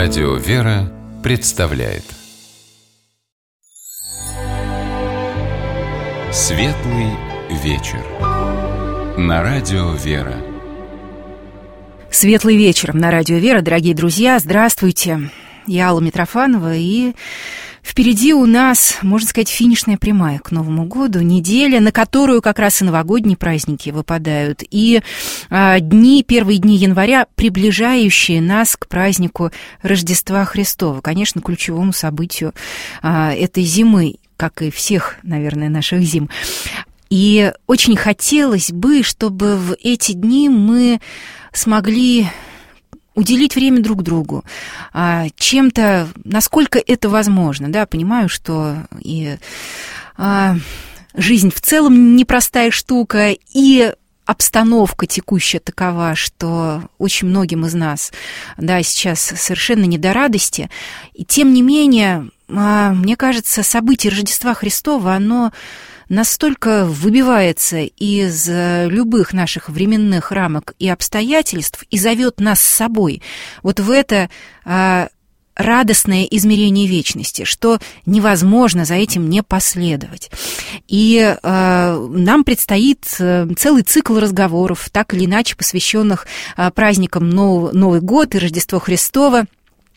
Радио «Вера» представляет Светлый вечер на Радио «Вера». Светлый вечер на Радио «Вера», дорогие друзья, здравствуйте. Я Алла Митрофанова, и впереди у нас, можно сказать, финишная прямая к Новому году, неделя, на которую как раз и новогодние праздники выпадают, и первые дни января, приближающие нас к празднику Рождества Христова, конечно, ключевому событию этой зимы, как и всех, наверное, наших зим. И очень хотелось бы, чтобы в эти дни мы смогли уделить время друг другу, чем-то, насколько это возможно, да, понимаю, что и жизнь в целом непростая штука, и обстановка текущая такова, что очень многим из нас, да, сейчас совершенно не до радости, и тем не менее, мне кажется, событие Рождества Христова, оно настолько выбивается из любых наших временных рамок и обстоятельств и зовет нас с собой вот в это радостное измерение вечности, что невозможно за этим не последовать. И нам предстоит целый цикл разговоров, так или иначе посвященных праздникам Новый год и Рождество Христово.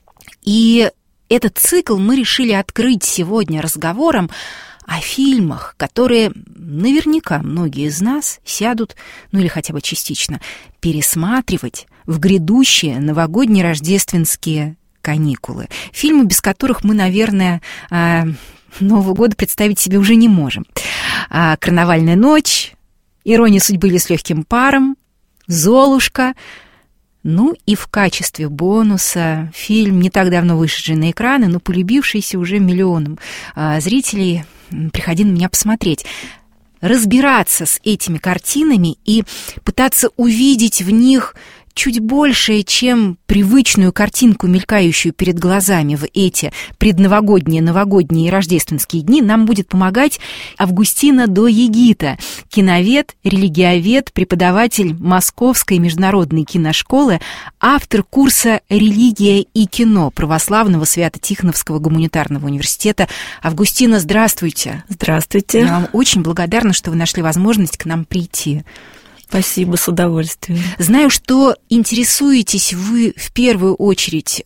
И этот цикл мы решили открыть сегодня разговором о фильмах, которые наверняка многие из нас сядут, ну или хотя бы частично, пересматривать в грядущие новогодние рождественские каникулы. Фильмы, без которых мы, наверное, Нового года представить себе уже не можем. «Карнавальная ночь», «Ирония судьбы» или «С легким паром», «Золушка». Ну и в качестве бонуса фильм, не так давно вышедший на экраны, но полюбившийся уже миллионам зрителей «Приходи на меня посмотреть». Разбираться с этими картинами и пытаться увидеть в них чуть большее, чем привычную картинку, мелькающую перед глазами в эти предновогодние, новогодние и рождественские дни, нам будет помогать Августина Доегита, киновед, религиовед, преподаватель Московской международной киношколы, автор курса «Религия и кино» Православного Свято-Тихоновского гуманитарного университета. Августина, здравствуйте. Здравствуйте. Я вам очень благодарна, что вы нашли возможность к нам прийти. Спасибо, с удовольствием. Знаю, что интересуетесь вы в первую очередь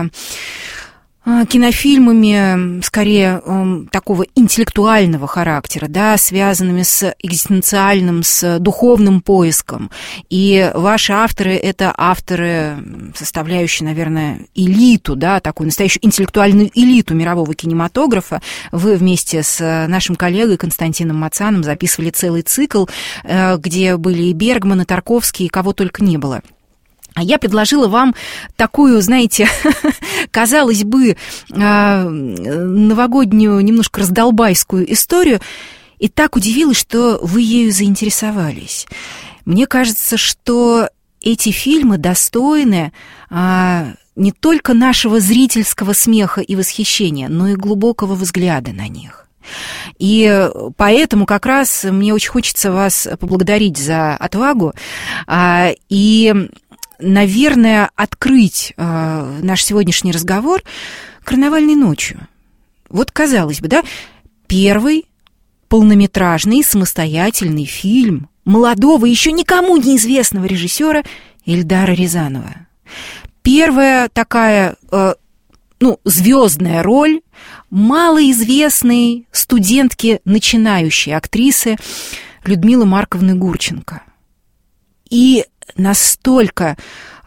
кинофильмами, скорее, такого интеллектуального характера, да, связанными с экзистенциальным, с духовным поиском. И ваши авторы — это авторы, составляющие, наверное, элиту, да, такую настоящую интеллектуальную элиту мирового кинематографа. Вы вместе с нашим коллегой Константином Мацаном записывали целый цикл, где были и Бергман, и Тарковский, и кого только не было. А я предложила вам такую, знаете, казалось бы, новогоднюю, немножко раздолбайскую историю, и так удивилась, что вы ею заинтересовались. Мне кажется, что эти фильмы достойны не только нашего зрительского смеха и восхищения, но и глубокого взгляда на них. И поэтому как раз мне очень хочется вас поблагодарить за отвагу и, наверное, открыть наш сегодняшний разговор «Карнавальной ночью». Вот, казалось бы, да, первый полнометражный самостоятельный фильм молодого, еще никому неизвестного режиссера Эльдара Рязанова. Первая такая, звездная роль малоизвестной студентки, начинающей актрисы Людмилы Марковны Гурченко. И настолько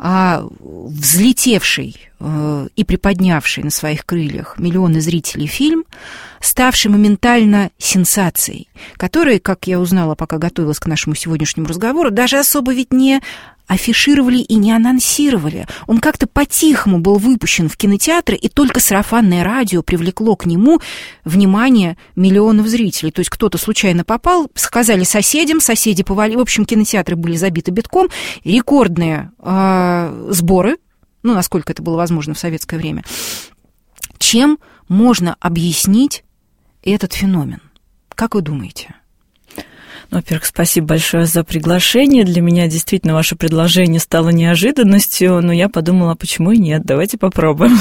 взлетевший и приподнявший на своих крыльях миллионы зрителей фильм, ставший моментально сенсацией, который, как я узнала, пока готовилась к нашему сегодняшнему разговору, даже особо ведь не афишировали и не анонсировали. Он как-то по-тихому был выпущен в кинотеатры, и только сарафанное радио привлекло к нему внимание миллионов зрителей. То есть кто-то случайно попал, сказали соседям, соседи повалили. В общем, кинотеатры были забиты битком. Рекордные сборы, насколько это было возможно в советское время. Чем можно объяснить этот феномен? Как вы думаете? Во-первых, спасибо большое за приглашение. Для меня действительно ваше предложение стало неожиданностью, но я подумала, почему и нет, давайте попробуем.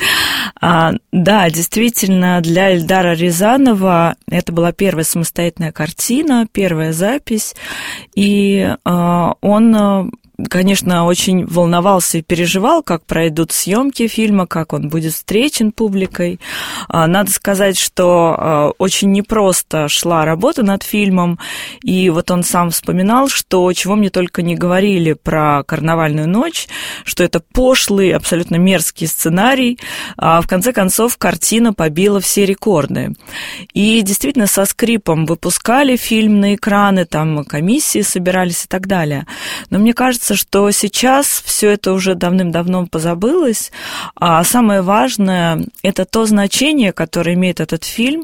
Да, действительно, для Эльдара Рязанова это была первая самостоятельная картина, первая запись, и он, конечно, очень волновался и переживал, как пройдут съемки фильма, как он будет встречен публикой. Надо сказать, что очень непросто шла работа над фильмом, и вот он сам вспоминал, что чего мне только не говорили про «Карнавальную ночь», что это пошлый, абсолютно мерзкий сценарий, а в конце концов картина побила все рекорды. И действительно со скрипом выпускали фильм на экраны, там комиссии собирались и так далее. Но мне кажется, что сейчас все это уже давным-давно позабылось, а самое важное – это то значение, которое имеет этот фильм,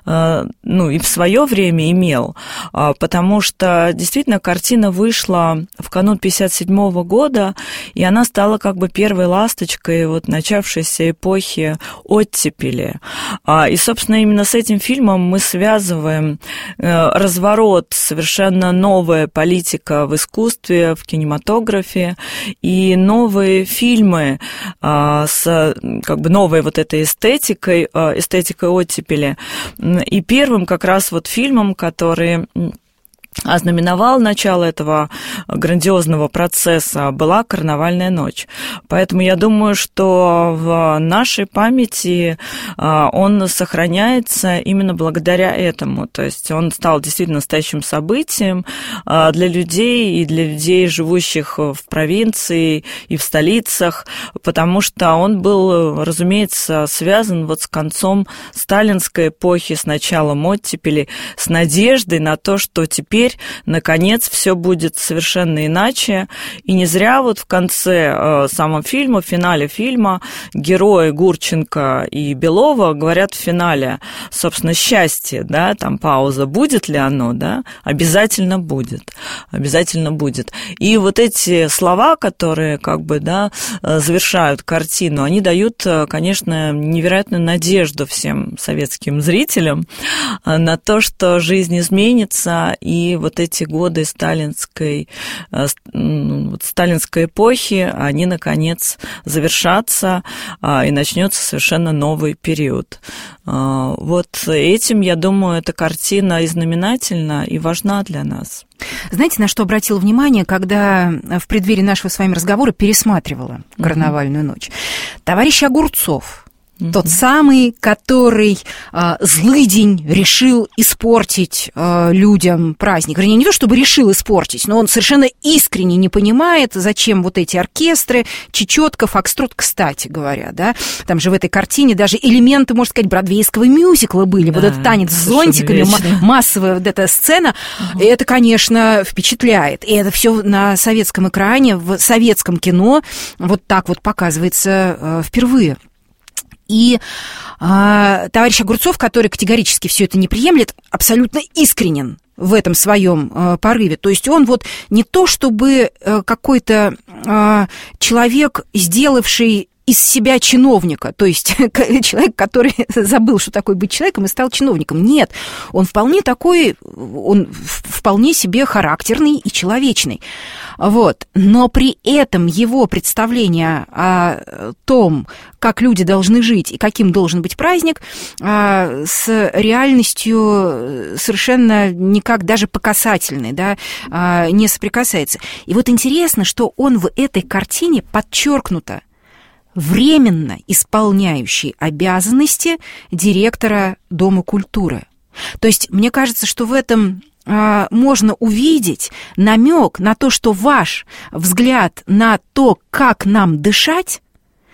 и в свое время имел, потому что действительно картина вышла в канун 1957 года, и она стала как бы первой ласточкой вот начавшейся эпохи оттепели. И, собственно, именно с этим фильмом мы связываем разворот, совершенно новая политика в искусстве, в кинематографе, и новые фильмы с как бы новой вот этой эстетикой оттепели. И первым как раз вот фильмом, который ознаменовал начало этого грандиозного процесса, была «Карнавальная ночь». Поэтому я думаю, что в нашей памяти он сохраняется именно благодаря этому. То есть он стал действительно настоящим событием для людей и для людей, живущих в провинции и в столицах, потому что он был, разумеется, связан вот с концом сталинской эпохи, с началом оттепели, с надеждой на то, что теперь, наконец, все будет совершенно иначе. И не зря вот в конце самого фильма, в финале фильма, герои Гурченко и Белова говорят в финале, собственно, счастье, да, там пауза, будет ли оно, да, обязательно будет, обязательно будет. И вот эти слова, которые как бы, да, завершают картину, они дают, конечно, невероятную надежду всем советским зрителям на то, что жизнь изменится, и вот эти годы сталинской эпохи, они, наконец, завершатся, и начнется совершенно новый период. Вот этим, я думаю, эта картина и знаменательна, и важна для нас. Знаете, на что обратила внимание, когда в преддверии нашего с вами разговора пересматривала «Карнавальную ночь»? Товарищ Огурцов, тот самый, который злыдень решил испортить людям праздник. Вернее, не то, чтобы решил испортить, но он совершенно искренне не понимает, зачем вот эти оркестры, чечетка, фокстрот, кстати говоря, да. Там же в этой картине даже элементы, можно сказать, бродвейского мюзикла были. Да, вот этот танец с зонтиками, массовая вот эта сцена, и это, конечно, впечатляет. И это все на советском экране, в советском кино вот так вот показывается впервые. И товарищ Огурцов, который категорически все это не приемлет, абсолютно искренен в этом своем порыве. То есть он вот не то чтобы какой-то человек, сделавший из себя чиновника, то есть человек, который забыл, что такое быть человеком, и стал чиновником. Нет, он вполне такой, он вполне себе характерный и человечный. Вот. Но при этом его представление о том, как люди должны жить и каким должен быть праздник, с реальностью совершенно никак даже по касательной, да, не соприкасается. И вот интересно, что он в этой картине подчеркнуто временно исполняющий обязанности директора Дома культуры. То есть мне кажется, что в этом можно увидеть намек на то, что ваш взгляд на то, как нам дышать,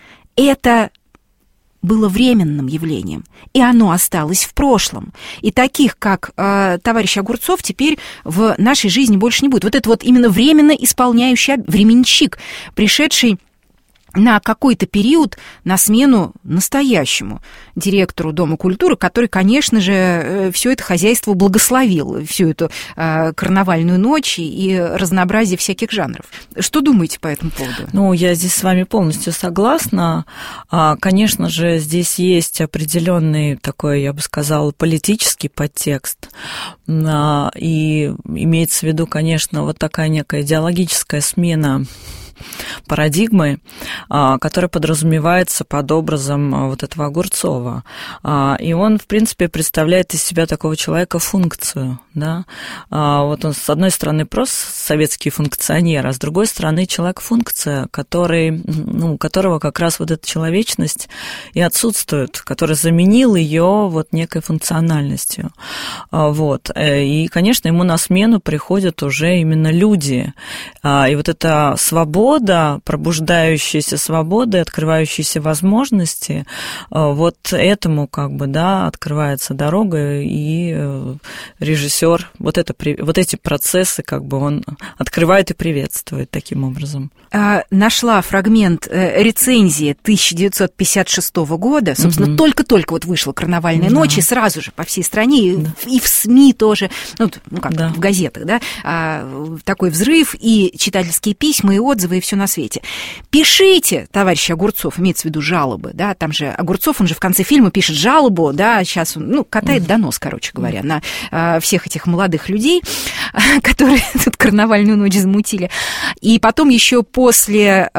это было временным явлением, и оно осталось в прошлом. И таких, как товарищ Огурцов, теперь в нашей жизни больше не будет. Вот это вот именно временно исполняющий временщик, пришедший на какой-то период на смену настоящему директору Дома культуры, который, конечно же, все это хозяйство благословил, всю эту карнавальную ночь и разнообразие всяких жанров. Что думаете по этому поводу? Ну, я здесь с вами полностью согласна. Конечно же, здесь есть определенный такой, я бы сказала, политический подтекст. И имеется в виду, конечно, вот такая некая идеологическая смена парадигмы, которая подразумевается под образом вот этого Огурцова. И он, в принципе, представляет из себя такого человека функцию. Да? Вот он, с одной стороны, просто советский функционер, а с другой стороны, человек-функция, у которого как раз вот эта человечность и отсутствует, который заменил ее вот некой функциональностью. Вот. И, конечно, ему на смену приходят уже именно люди. И вот эта свобода, пробуждающиеся свободы, открывающиеся возможности, вот этому открывается дорога, и режиссер вот эти процессы он открывает и приветствует таким образом. Нашла фрагмент рецензии 1956 года, собственно, только-только вот вышла «Карнавальная ночь», и сразу же по всей стране, и в СМИ тоже, в газетах, такой взрыв, и читательские письма, и отзывы, и все на свете. Пишите, товарищ Огурцов, имеется в виду жалобы, там же Огурцов, он же в конце фильма пишет жалобу, сейчас он, катает донос, короче говоря, на всех этих молодых людей, которые тут карнавальную ночь замутили. И потом еще после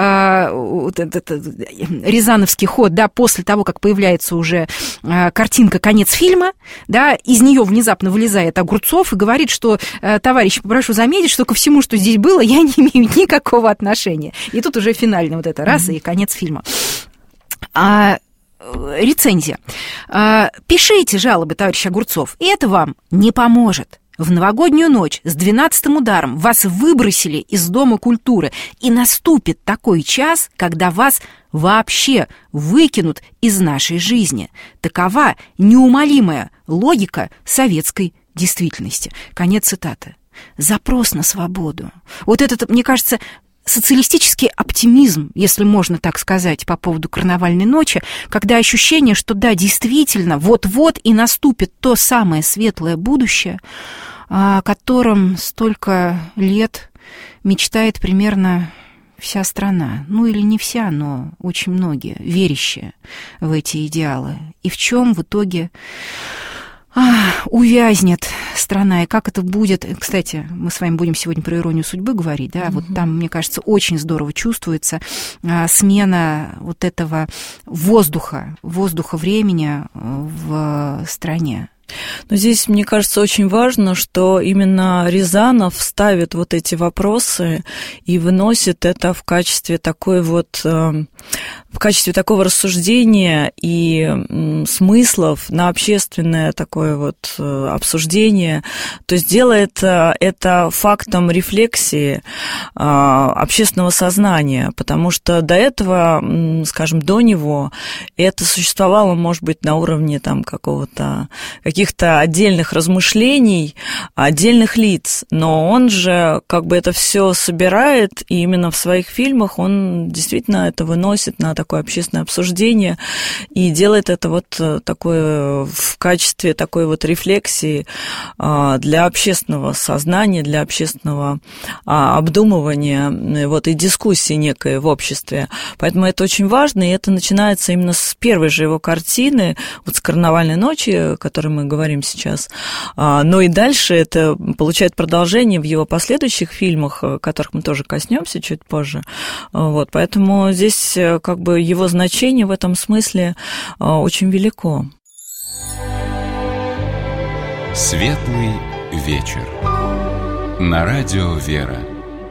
рязановский ход, после того, как появляется уже картинка «Конец фильма», из нее внезапно вылезает Огурцов и говорит, что, товарищи, попрошу заметить, что ко всему, что здесь было, я не имею никакого отношения. И тут уже финально вот это раз, и конец фильма. Рецензия. Пишите жалобы, товарищ Огурцов, и это вам не поможет. В новогоднюю ночь с 12-м ударом вас выбросили из Дома культуры, и наступит такой час, когда вас вообще выкинут из нашей жизни. Такова неумолимая логика советской действительности. Конец цитаты. Запрос на свободу. Вот этот, мне кажется, социалистический оптимизм, если можно так сказать, по поводу карнавальной ночи, когда ощущение, что да, действительно, вот-вот и наступит то самое светлое будущее, о котором столько лет мечтает примерно вся страна. Или не вся, но очень многие, верящие в эти идеалы. И в чем в итоге увязнет страна, и как это будет. Кстати, мы с вами будем сегодня про иронию судьбы говорить, вот там, мне кажется, очень здорово чувствуется смена вот этого воздуха времени в стране. Но здесь, мне кажется, очень важно, что именно Рязанов ставит вот эти вопросы и выносит это в качестве такого рассуждения и смыслов на общественное такое обсуждение, то есть делает это фактом рефлексии общественного сознания, потому что до этого, скажем, до него это существовало, может быть, на уровне каких-то отдельных размышлений отдельных лиц, но он же это все собирает, и именно в своих фильмах он действительно это выносит на такое общественное обсуждение и делает это такое в качестве такой рефлексии для общественного сознания, для общественного обдумывания и дискуссии некой в обществе. Поэтому это очень важно, и это начинается именно с первой же его картины, с «Карнавальной ночи», о которой мы говорим сейчас, но и дальше это получает продолжение в его последующих фильмах, которых мы тоже коснемся чуть позже. Поэтому здесь его значение в этом смысле очень велико. Светлый вечер. На радио «Вера».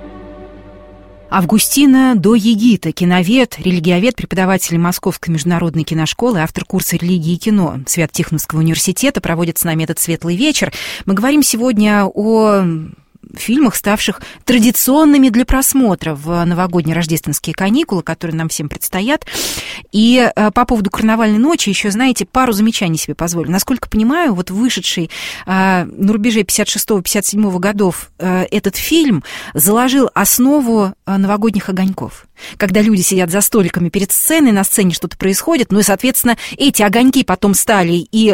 Августина Доегита, киновед, религиовед, преподаватель Московской международной киношколы, автор курса «Религия и кино» Свято-Тихоновского университета, проводит с нами этот светлый вечер. Мы говорим сегодня о фильмах, ставших традиционными для просмотра в новогодние рождественские каникулы, которые нам всем предстоят. И по поводу «Карнавальной ночи» еще, знаете, пару замечаний себе позволю. Насколько понимаю, вот вышедший на рубеже 56-57 годов этот фильм заложил основу новогодних огоньков. Когда люди сидят за столиками перед сценой, на сцене что-то происходит, ну и, соответственно, эти огоньки потом стали и,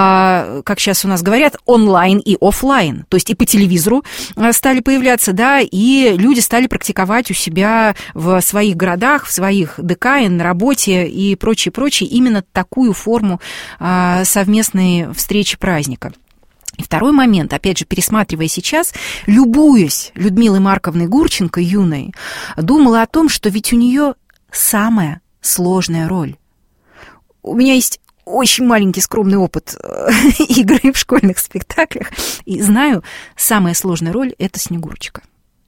как сейчас у нас говорят, онлайн и офлайн, то есть и по телевизору стали появляться, да, и люди стали практиковать у себя в своих городах, в своих ДК, на работе и прочее, именно такую форму совместной встречи праздника. И второй момент, опять же, пересматривая сейчас, любуясь Людмилой Марковной Гурченко, юной, думала о том, что ведь у нее самая сложная роль. У меня есть очень маленький скромный опыт игры в школьных спектаклях, и знаю, самая сложная роль — это Снегурочка.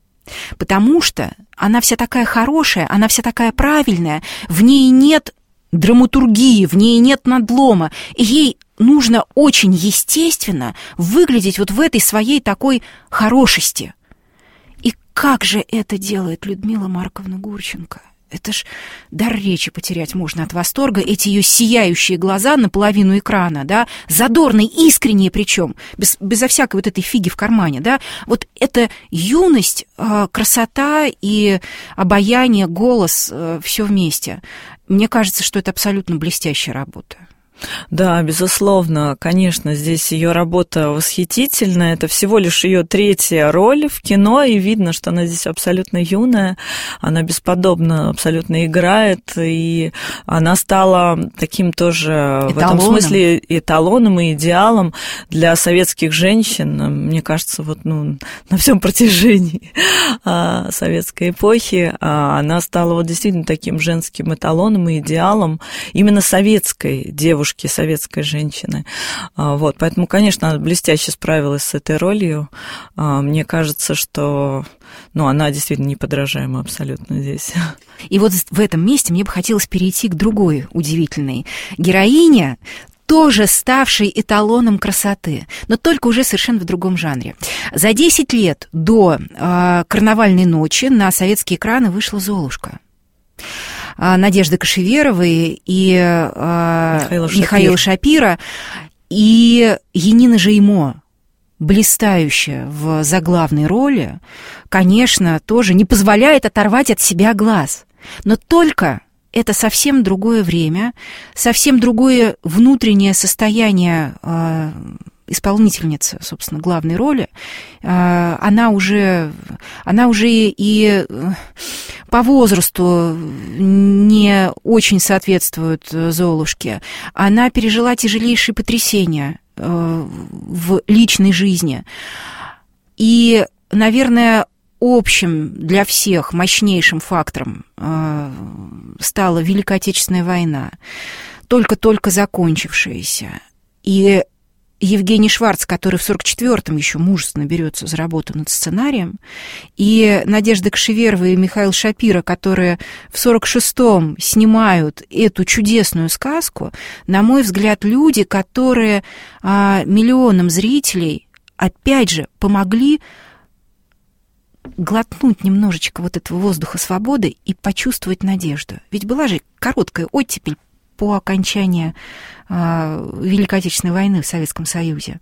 Потому что она вся такая хорошая, она вся такая правильная, в ней нет драматургии, в ней нет надлома, и ей нужно очень естественно выглядеть вот в этой своей такой хорошести. И как же это делает Людмила Марковна Гурченко? Это ж дар речи потерять можно от восторга. Эти ее сияющие глаза наполовину экрана, да, задорные, искренние причем, безо всякой вот этой фиги в кармане, да. Вот это юность, красота и обаяние, голос, все вместе. Мне кажется, что это абсолютно блестящая работа. Да, безусловно, конечно, здесь ее работа восхитительная. Это всего лишь ее третья роль в кино, и видно, что она здесь абсолютно юная, она бесподобно абсолютно играет, и она стала таким тоже эталоном. В этом смысле эталоном и идеалом для советских женщин. Мне кажется, вот на всем протяжении советской эпохи она стала вот действительно таким женским эталоном и идеалом именно советской девушки, советской женщины. Вот, поэтому, конечно, она блестяще справилась с этой ролью. Мне кажется, что она действительно неподражаема абсолютно здесь. И вот в этом месте мне бы хотелось перейти к другой удивительной героине, тоже ставшей эталоном красоты, но только уже совершенно в другом жанре. За 10 лет до «Карнавальной ночи» на советские экраны вышла «Золушка» Надежды Кошеверовой и Михаила Шапира, и Янина Жеймо, блистающая в заглавной роли, конечно, тоже не позволяет оторвать от себя глаз. Но только это совсем другое время, совсем другое внутреннее состояние исполнительницы, собственно, главной роли. Она уже и по возрасту не очень соответствует Золушке. Она пережила тяжелейшие потрясения в личной жизни. И, наверное, общим для всех мощнейшим фактором стала Великая Отечественная война, только-только закончившаяся. И Евгений Шварц, который в 1944-м еще мужественно берется за работу над сценарием, и Надежда Кошеверова и Михаил Шапира, которые в 1946-м снимают эту чудесную сказку, на мой взгляд, люди, которые миллионам зрителей, опять же, помогли глотнуть немножечко вот этого воздуха свободы и почувствовать надежду. Ведь была же короткая оттепель по окончании Великой Отечественной войны в Советском Союзе.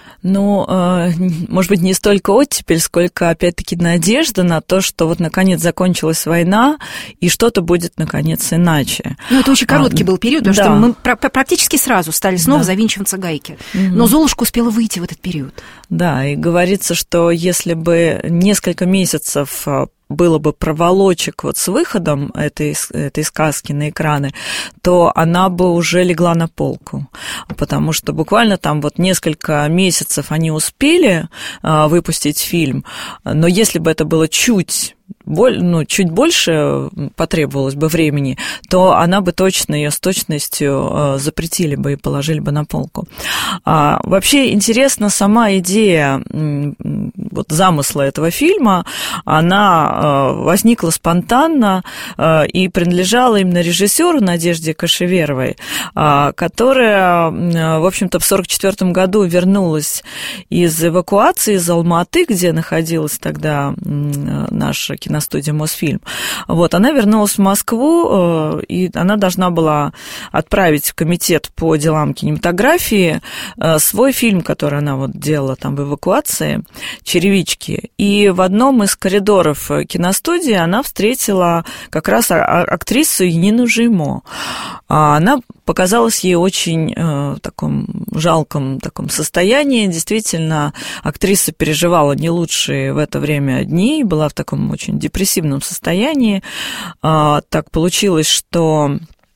Может быть, не столько оттепель, сколько, опять-таки, надежда на то, что вот, наконец, закончилась война, и что-то будет, наконец, иначе. Это очень короткий был период, потому что мы практически сразу стали снова завинчиваться гайки. Но Золушка успела выйти в этот период. Да, и говорится, что если бы несколько месяцев было бы проволочек вот с выходом этой сказки на экраны, то она бы уже легла на полку, потому что буквально там вот несколько месяцев они успели выпустить фильм, но если бы это было чуть чуть больше потребовалось бы времени, то она бы точно, ее с точностью запретили бы и положили бы на полку. Вообще интересна сама идея вот замысла этого фильма, она возникла спонтанно и принадлежала именно режиссеру Надежде Кошеверовой, которая, в общем-то, в 1944 году вернулась из эвакуации из Алма-Аты, где находилась тогда наша киностудия Мосфильм. Вот, она вернулась в Москву, и она должна была отправить в комитет по делам кинематографии свой фильм, который она вот делала там в эвакуации, «Черевички». И в одном из коридоров киностудии она встретила как раз актрису Янину Жеймо. Она показалась ей очень в таком жалком таком состоянии. Действительно, актриса переживала не лучшие в это время дни, была в таком очень депрессивном состоянии. Так получилось, что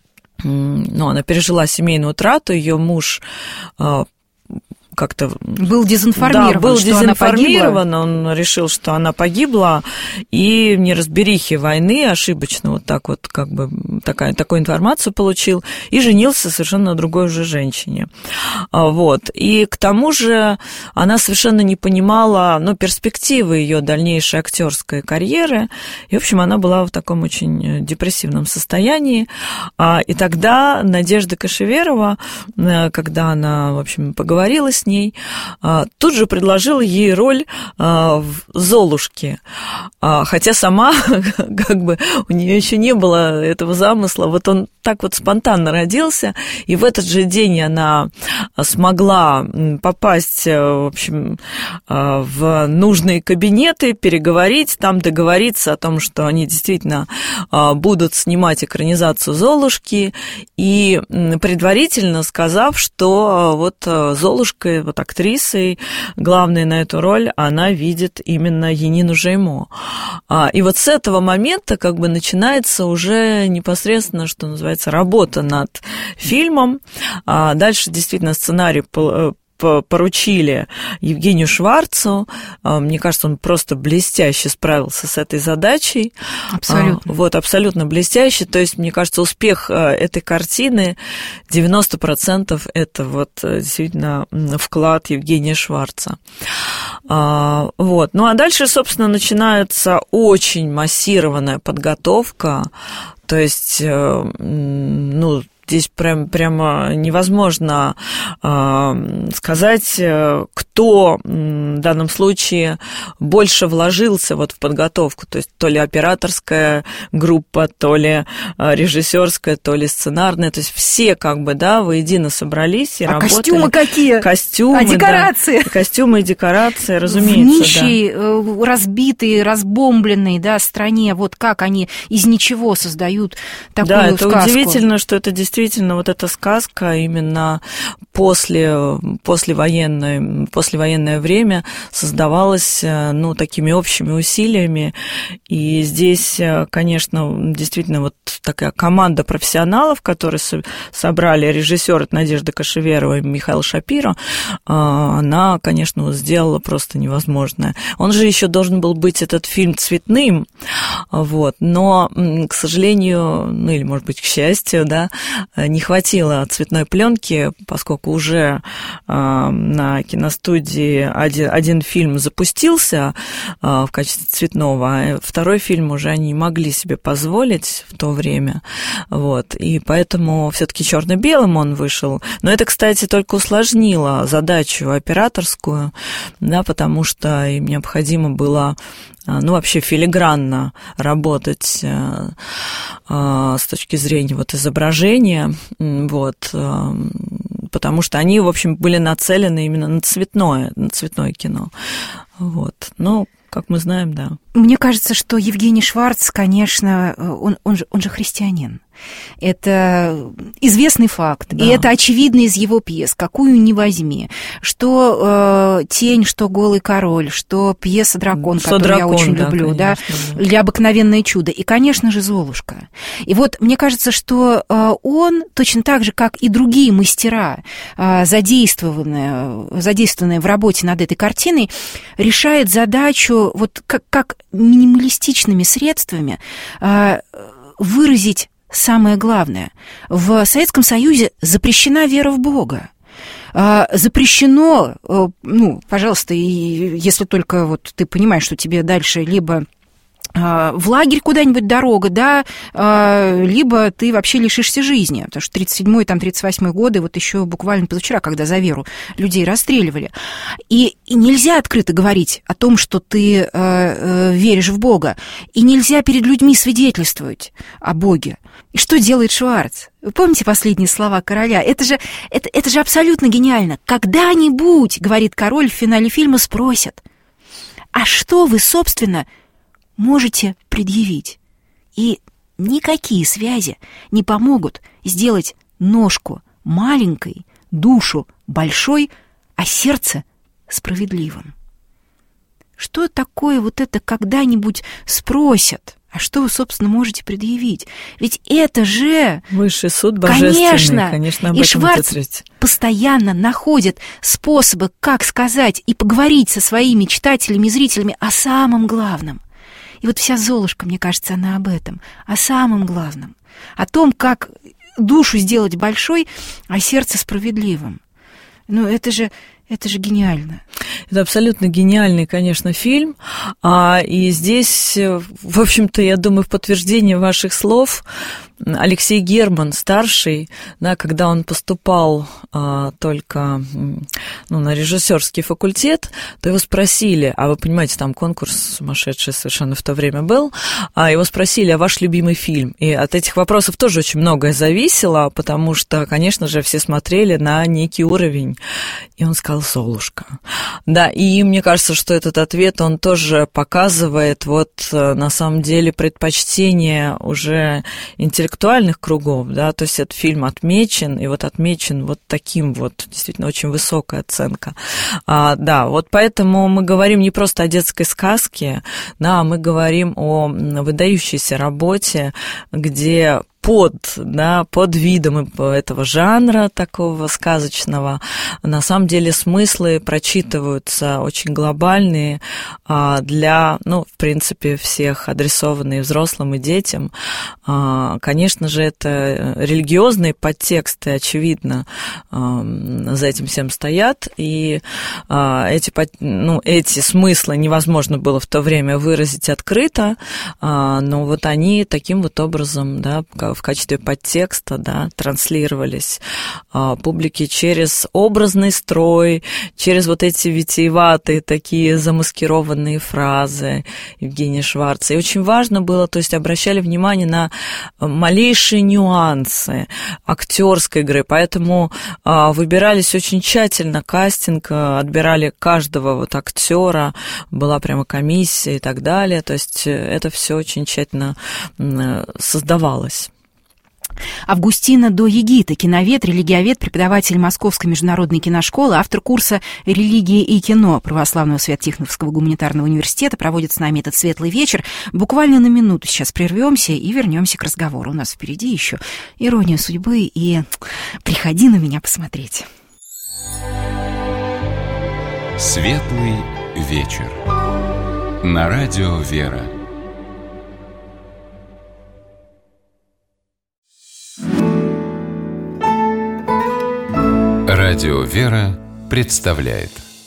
она пережила семейную утрату, ее муж как-то... Был дезинформирован, да, был дезинформирован, он решил, что она погибла, и в неразберихе войны ошибочно вот так вот как бы такую информацию получил, и женился совершенно на другой уже женщине. Вот. И к тому же она совершенно не понимала, перспективы ее дальнейшей актерской карьеры, и, в общем, она была в таком очень депрессивном состоянии. И тогда Надежда Кошеверова, когда она, в общем, поговорила с ней, тут же предложила ей роль в «Золушке». Хотя сама, как бы, у нее еще не было этого замысла. Вот он так вот спонтанно родился, и в этот же день она смогла попасть, в общем, в нужные кабинеты, переговорить, там договориться о том, что они действительно будут снимать экранизацию «Золушки», и предварительно сказав, что вот Золушка, вот актрисой, главной на эту роль, она видит именно Янину Жеймо. И вот с этого момента как бы начинается уже непосредственно, что называется, работа над фильмом. Дальше действительно сценарий поручили Евгению Шварцу. Мне кажется, он просто блестяще справился с этой задачей. Абсолютно. Вот, абсолютно блестяще. То есть, мне кажется, успех этой картины 90% это вот действительно вклад Евгения Шварца. Вот. А дальше, собственно, начинается очень массированная подготовка. То есть, здесь прямо невозможно сказать, кто в данном случае больше вложился вот в подготовку. То есть то ли операторская группа, то ли режиссерская, то ли сценарная. То есть все как бы, да, воедино собрались и работали. Костюмы какие? Костюмы, декорации? Да. Костюмы и декорации, разумеется. В нищей, разбитой, разбомбленной, да, стране. Вот как они из ничего создают такую сказку. Да, это удивительно, что это действительно вот эта сказка именно послевоенное время создавалась, такими общими усилиями. И здесь, конечно, действительно вот такая команда профессионалов, которые собрали режиссер Надежда Кошеверова и Михаил Шапиро, она, конечно, сделала просто невозможное. Он же еще должен был быть, этот фильм, цветным, вот, но, к сожалению, или, может быть, к счастью, да, не хватило цветной пленки, поскольку уже на киностудии один фильм запустился в качестве цветного, а второй фильм уже они не могли себе позволить в то время. Вот. И поэтому все-таки черно-белым он вышел. Но это, кстати, только усложнило задачу операторскую, да, потому что им необходимо было вообще филигранно работать с точки зрения вот изображения, вот, потому что они, в общем, были нацелены именно на цветное кино. Вот. Как мы знаем, да. Мне кажется, что Евгений Шварц, конечно, он же христианин. Это известный факт, да. И это очевидно из его пьес, какую ни возьми. Что «Тень», что «Голый король», что пьеса «Дракон», что которую я очень да, люблю, конечно, да, или «Обыкновенное чудо», и, конечно же, «Золушка». И вот мне кажется, что он, точно так же, как и другие мастера, задействованные в работе над этой картиной, решает задачу вот как минималистичными средствами выразить самое главное. В Советском Союзе запрещена вера в Бога. Запрещено, пожалуйста, если только вот ты понимаешь, что тебе дальше либо в лагерь куда-нибудь дорога, да, либо ты вообще лишишься жизни, потому что 37-й, 38-й годы, вот еще буквально позавчера, когда за веру людей расстреливали. И нельзя открыто говорить о том, что ты веришь в Бога, и нельзя перед людьми свидетельствовать о Боге. И что делает Шварц? Вы помните последние слова короля? Это же абсолютно гениально. Когда-нибудь, говорит король в финале фильма, спросят, а что вы, собственно, можете предъявить? И никакие связи не помогут сделать ножку маленькой, душу большой, а сердце справедливым. Что такое вот это «когда-нибудь спросят»? А что вы, собственно, можете предъявить? Ведь это же... Высший суд божественный, конечно, об и этом Шварц постоянно находит способы, как сказать и поговорить со своими читателями и зрителями о самом главном. И вот вся «Золушка», мне кажется, она об этом, о самом главном, о том, как душу сделать большой, а сердце справедливым. Это же гениально. Это абсолютно гениальный, конечно, фильм. И здесь, в общем-то, я думаю, в подтверждение ваших слов, Алексей Герман, старший, да, когда он поступал только на режиссерский факультет, то его спросили, а вы понимаете, там конкурс сумасшедший совершенно в то время был, его спросили, а ваш любимый фильм? И от этих вопросов тоже очень многое зависело, потому что, конечно же, все смотрели на некий уровень. И он сказал «Золушка». Да, и мне кажется, что этот ответ, он тоже показывает на самом деле предпочтение уже интеллектуальных кругов, да, то есть этот фильм отмечен, и отмечен таким действительно очень высокая оценка. Да, поэтому мы говорим не просто о детской сказке, да, мы говорим о выдающейся работе, где под видом этого жанра такого сказочного, на самом деле смыслы прочитываются очень глобальные для, в принципе, всех, адресованные взрослым и детям. Конечно же, это религиозные подтексты, очевидно, за этим всем стоят, и эти смыслы невозможно было в то время выразить открыто, но они таким образом, да, в качестве подтекста, да, транслировались публике через образный строй, через эти витиеватые такие замаскированные фразы Евгения Шварца. И очень важно было, то есть обращали внимание на малейшие нюансы актерской игры, поэтому выбирались очень тщательно, кастинг, отбирали каждого актера, была прямо комиссия и так далее, то есть это все очень тщательно создавалось. Августина Доегита, киновед, религиовед, преподаватель Московской международной киношколы, автор курса «Религия и кино» Православного Свято-Тихоновского гуманитарного университета, проводит с нами этот светлый вечер. Буквально на минуту сейчас прервемся и вернемся к разговору. У нас впереди еще «Ирония судьбы» и «Приходи на меня посмотреть». Светлый вечер. На радио «Вера». Радио «Вера» представляет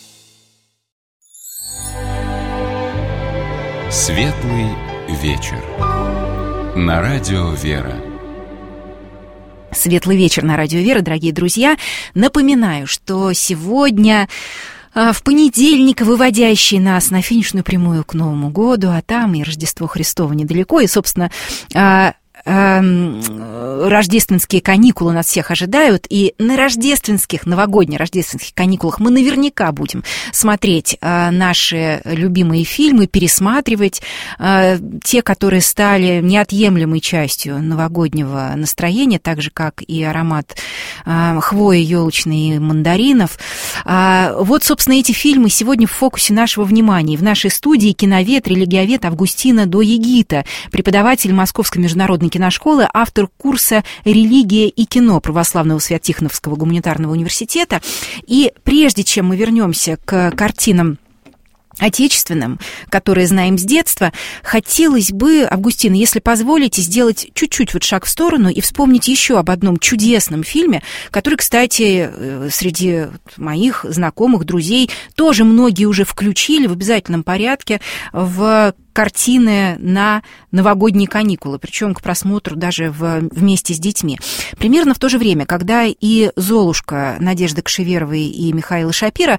Светлый вечер. На радио «Вера». Светлый вечер на радио «Вера», дорогие друзья. Напоминаю, что сегодня в понедельник, выводящий нас на финишную прямую к Новому году, а там и Рождество Христово недалеко, и, собственно, рождественские каникулы нас всех ожидают, и на новогодне-рождественских каникулах мы наверняка будем смотреть наши любимые фильмы, пересматривать те, которые стали неотъемлемой частью новогоднего настроения, так же, как и аромат хвои, елочной и мандаринов. Вот, собственно, эти фильмы сегодня в фокусе нашего внимания. В нашей студии киновед, религиовед Августина Доегита, преподаватель Московской международной киношколы, автор курса «Религия и кино» Православного Свято-Тихоновского гуманитарного университета. И прежде чем мы вернемся к картинам отечественным, которые знаем с детства, хотелось бы, Августина, если позволите, сделать чуть-чуть вот шаг в сторону и вспомнить еще об одном чудесном фильме, который, кстати, среди моих знакомых, друзей, тоже многие уже включили в обязательном порядке в картины на новогодние каникулы, причем к просмотру даже вместе с детьми. Примерно в то же время, когда и «Золушка» Надежды Кшеверовой и Михаила Шапира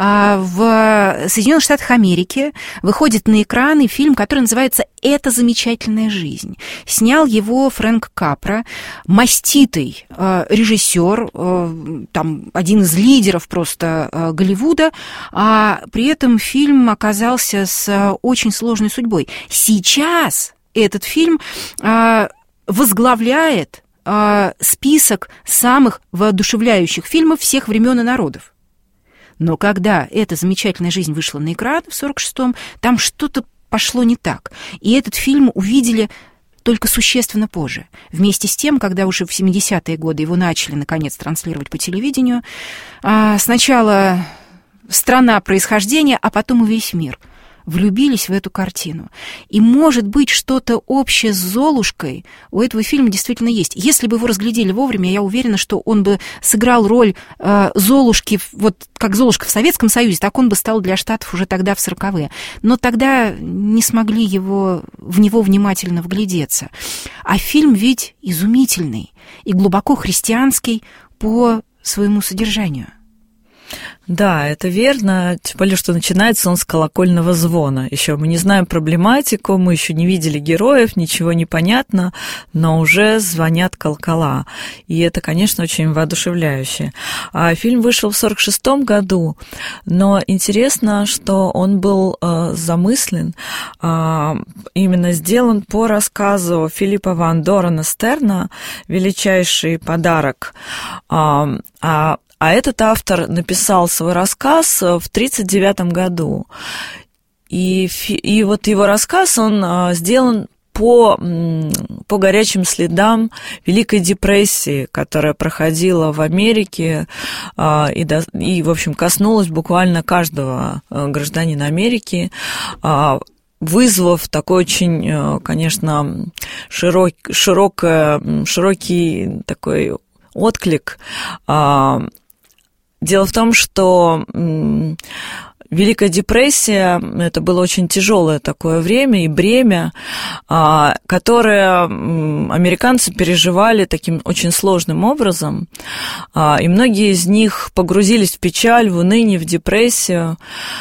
в Соединенных Штатах Америки выходит на экраны фильм, который называется «Это замечательная жизнь». Снял его Фрэнк Капра, маститый режиссер, там один из лидеров просто Голливуда, а при этом фильм оказался с очень сложной судьбой. Сейчас этот фильм возглавляет список самых воодушевляющих фильмов всех времен и народов. Но когда «Эта замечательная жизнь» вышла на экран в 1946-м, там что-то пошло не так. И этот фильм увидели только существенно позже. Вместе с тем, когда уже в 70-е годы его начали, наконец, транслировать по телевидению, сначала страна происхождения, а потом и весь мир влюбились в эту картину. И, может быть, что-то общее с «Золушкой» у этого фильма действительно есть. Если бы его разглядели вовремя, я уверена, что он бы сыграл роль Золушки, вот как Золушка в Советском Союзе, так он бы стал для Штатов уже тогда в 40-е. Но тогда не смогли в него внимательно вглядеться. А фильм ведь изумительный и глубоко христианский по своему содержанию. Да, это верно, тем более, что начинается он с колокольного звона. Еще мы не знаем проблематику, мы еще не видели героев, ничего не понятно, но уже звонят колокола. И это, конечно, очень воодушевляюще. Фильм вышел в 1946 году, но интересно, что он был замыслен, именно сделан по рассказу Филиппа ван Дорена Стерна «Величайший подарок». А этот автор написал свой рассказ в 1939 году. И вот его рассказ, он сделан по горячим следам Великой депрессии, которая проходила в Америке и, в общем, коснулась буквально каждого гражданина Америки, вызвав такой очень, конечно, широкий такой отклик. Дело в том, что Великая депрессия – это было очень тяжелое такое время и бремя, которое американцы переживали таким очень сложным образом, и многие из них погрузились в печаль, в уныние, в депрессию.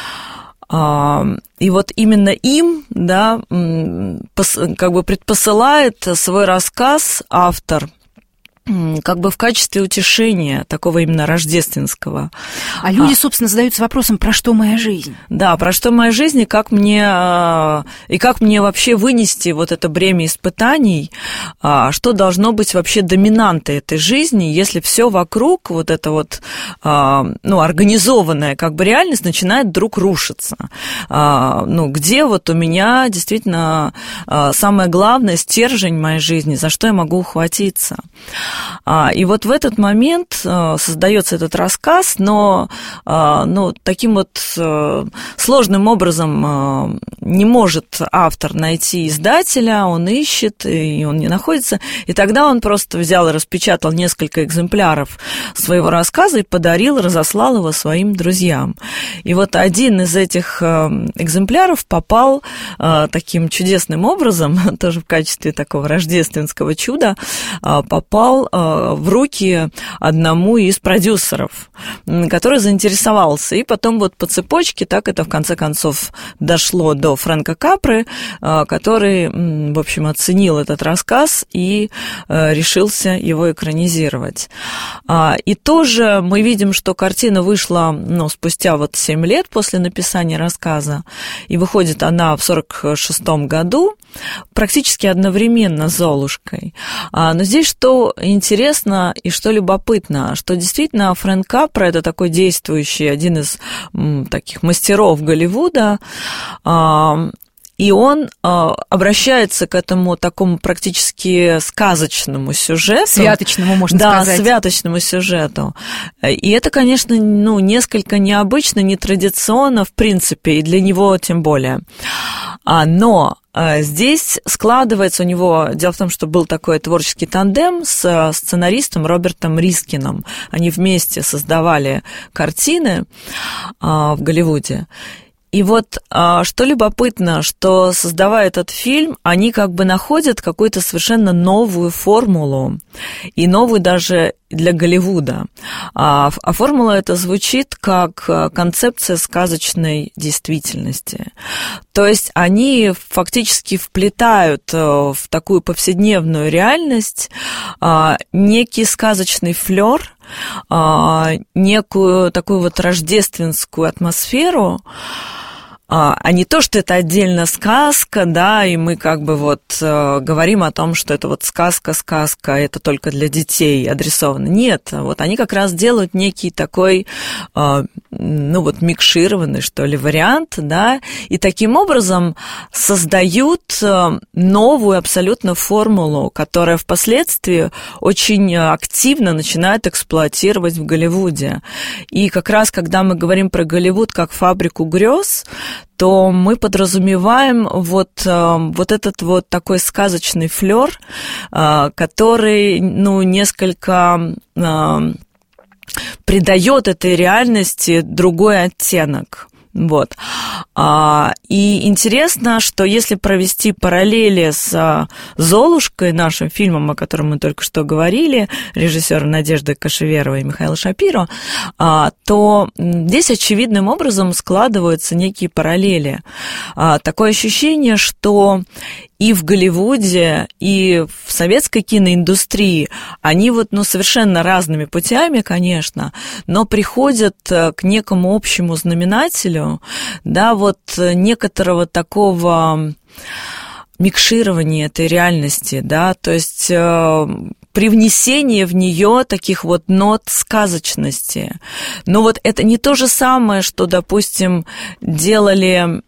И вот именно им, да, как бы предпосылает свой рассказ автор, как бы в качестве утешения, такого именно рождественского. А люди, собственно, задаются вопросом, про что моя жизнь? Да, про что моя жизнь, и как мне вообще вынести вот это бремя испытаний, что должно быть вообще доминантой этой жизни, если все вокруг, вот это вот, организованная как бы реальность начинает вдруг рушиться. Где вот у меня действительно самое главное, стержень моей жизни, за что я могу ухватиться. И вот в этот момент создается этот рассказ, но таким вот сложным образом не может автор найти издателя, он ищет, и он не находится, и тогда он просто взял и распечатал несколько экземпляров своего рассказа и подарил, разослал его своим друзьям. И вот один из этих экземпляров попал таким чудесным образом, тоже в качестве такого рождественского чуда, попал в руки одному из продюсеров, который заинтересовался. И потом вот по цепочке так это в конце концов дошло до Фрэнка Капры, который, в общем, оценил этот рассказ и решился его экранизировать. И тоже мы видим, что картина вышла спустя вот 7 лет после написания рассказа, и выходит она в 1946 году, практически одновременно с «Золушкой». Но здесь что интересно и что любопытно, что действительно Фрэнк Капра – это такой действующий, один из таких мастеров Голливуда, и он обращается к этому такому практически сказочному сюжету. Святочному, можно сказать. Да, святочному сюжету. И это, конечно, несколько необычно, нетрадиционно, в принципе, и для него тем более. Но здесь складывается у него... Дело в том, что был такой творческий тандем с сценаристом Робертом Рискином. Они вместе создавали картины в Голливуде. И вот что любопытно, что, создавая этот фильм, они как бы находят какую-то совершенно новую формулу, и новую даже для Голливуда. А формула эта звучит как концепция сказочной действительности. То есть они фактически вплетают в такую повседневную реальность некий сказочный флёр, некую такую вот рождественскую атмосферу, а не то, что это отдельно сказка, да, и мы как бы вот говорим о том, что это вот сказка, это только для детей адресовано. Нет, вот они как раз делают некий такой, микшированный, что ли, вариант, да, и таким образом создают новую абсолютно формулу, которая впоследствии очень активно начинает эксплуатировать в Голливуде. И как раз, когда мы говорим про Голливуд как фабрику грез, то мы подразумеваем вот этот вот такой сказочный флёр, который, несколько придает этой реальности другой оттенок. Вот. И интересно, что если провести параллели с «Золушкой», нашим фильмом, о котором мы только что говорили, режиссера Надежды Кошеверовой и Михаила Шапиро, то здесь очевидным образом складываются некие параллели. Такое ощущение, что и в Голливуде, и в советской киноиндустрии они совершенно разными путями, конечно, но приходят к некому общему знаменателю, да, некоторого такого микширования этой реальности, да, то есть привнесение в нее таких нот сказочности. Но это не то же самое, что, допустим, делали...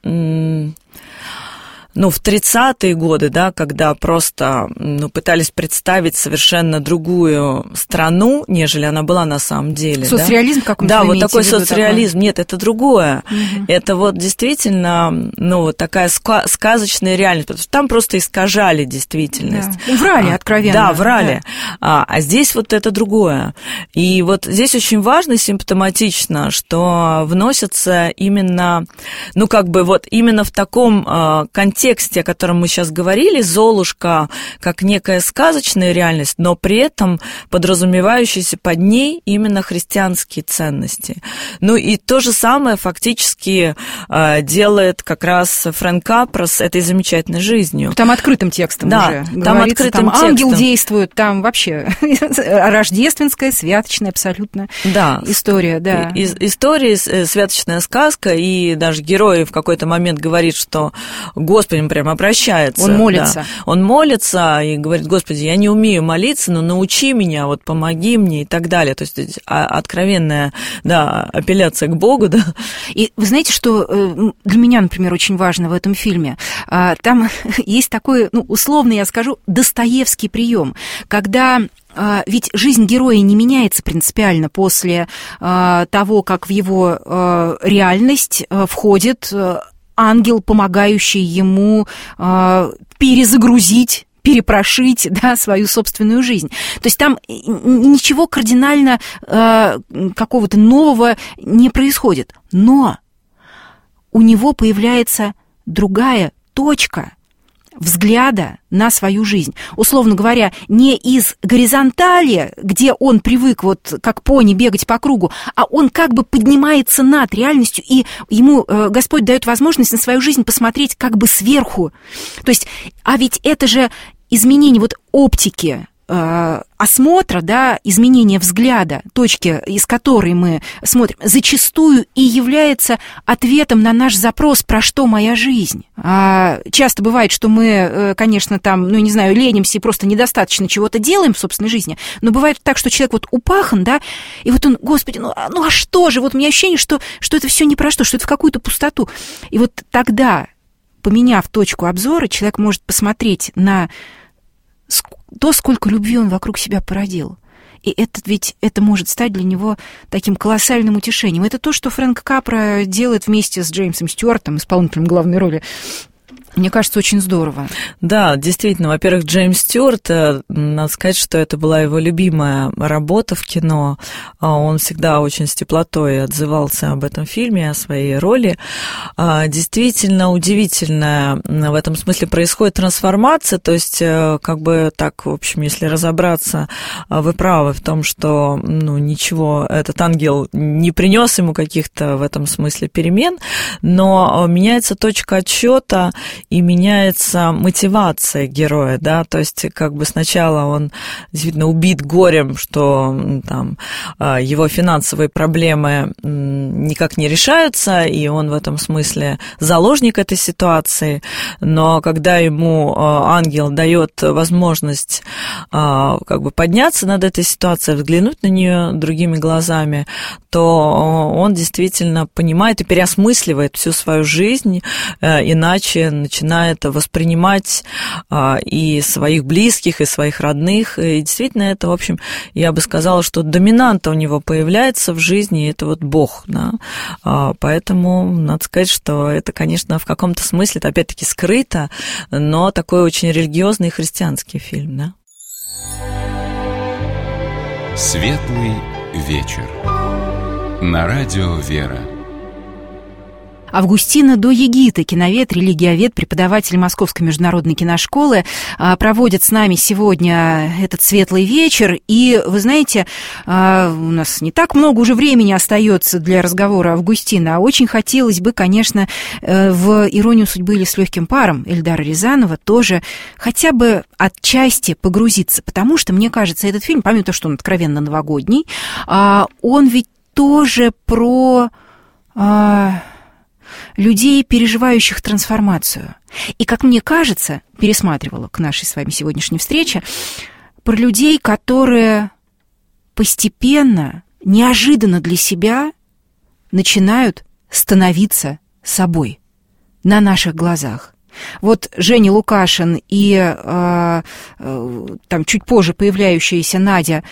в 30-е годы, да, когда просто пытались представить совершенно другую страну, нежели она была на самом деле. Соцреализм, как вы имеете в виду? Да, такой соцреализм. Нет, это другое. Угу. Это действительно, такая сказочная реальность, потому что там просто искажали действительность. Да. Врали откровенно. Да, врали. Да. А здесь это другое. И здесь очень важно и симптоматично, что вносятся именно, именно в таком контексте, о котором мы сейчас говорили, «Золушка» как некая сказочная реальность, но при этом подразумевающаяся под ней именно христианские ценности. И то же самое фактически делает как раз Фрэнк Капра с этой замечательной жизнью. Там открытым текстом уже. Там открытым текстом. Ангел действует, там вообще рождественская, святочная абсолютно история. Да. История, святочная сказка, и даже герой в какой-то момент говорит, что Господи, прям обращается. Он молится. Да. Он молится и говорит: Господи, я не умею молиться, но научи меня, помоги мне и так далее. То есть откровенная, апелляция к Богу, да. И вы знаете, что для меня, например, очень важно в этом фильме? Там есть такой, условно я скажу, достоевский прием, когда... Ведь жизнь героя не меняется принципиально после того, как в его реальность входит ангел, помогающий ему перезагрузить, перепрошить, свою собственную жизнь. То есть там ничего кардинально какого-то нового не происходит. Но у него появляется другая точка, взгляда на свою жизнь. Условно говоря, не из горизонтали, где он привык вот как пони бегать по кругу, а он как бы поднимается над реальностью, и ему Господь дает возможность на свою жизнь посмотреть как бы сверху. То есть, а ведь это же изменение вот оптики, осмотра, да, изменение взгляда, точки, из которой мы смотрим, зачастую и является ответом на наш запрос «Про что моя жизнь?». Часто бывает, что мы, конечно, там, ну, не знаю, ленимся и просто недостаточно чего-то делаем в собственной жизни, но бывает так, что человек вот упахан, да, и вот он, Господи, ну а что же? Вот у меня ощущение, что это все не про что это в какую-то пустоту. И вот тогда, поменяв точку обзора, человек может посмотреть на то, сколько любви он вокруг себя породил. И это может стать для него таким колоссальным утешением. Это то, что Фрэнк Капра делает вместе с Джеймсом Стюартом, исполнителем главной роли. Мне кажется, очень здорово. Да, действительно. Во-первых, Джеймс Стюарт, надо сказать, что это была его любимая работа в кино. Он всегда очень с теплотой отзывался об этом фильме, о своей роли. Действительно удивительная в этом смысле происходит трансформация. То есть, как бы так, в общем, если разобраться, вы правы в том, что ничего этот ангел не принес ему каких-то в этом смысле перемен, но меняется точка отсчета и меняется мотивация героя, да, то есть как бы сначала он действительно убит горем, что там его финансовые проблемы никак не решаются, и он в этом смысле заложник этой ситуации, но когда ему ангел дает возможность как бы подняться над этой ситуацией, взглянуть на нее другими глазами, то он действительно понимает и переосмысливает всю свою жизнь, иначе начинает воспринимать и своих близких, и своих родных. И действительно, это, в общем, я бы сказала, что доминанта у него появляется в жизни, и это вот Бог. Да? Поэтому надо сказать, что это, конечно, в каком-то смысле, это опять-таки скрыто, но такой очень религиозный и христианский фильм. Да? Светлый вечер. На радио «Вера». Августина Доегита, киновед, религиовед, преподаватель Московской международной киношколы, проводит с нами сегодня этот светлый вечер. И, вы знаете, у нас не так много уже времени остается для разговора Августина, а очень хотелось бы, конечно, в «Иронию судьбы» или «С легким паром» Эльдара Рязанова тоже хотя бы отчасти погрузиться, потому что, мне кажется, этот фильм, помимо того, что он откровенно новогодний, он ведь тоже про людей, переживающих трансформацию. И, как мне кажется, пересматривала к нашей с вами сегодняшней встрече, про людей, которые постепенно, неожиданно для себя начинают становиться собой на наших глазах. Вот Женя Лукашин и там чуть позже появляющаяся Надя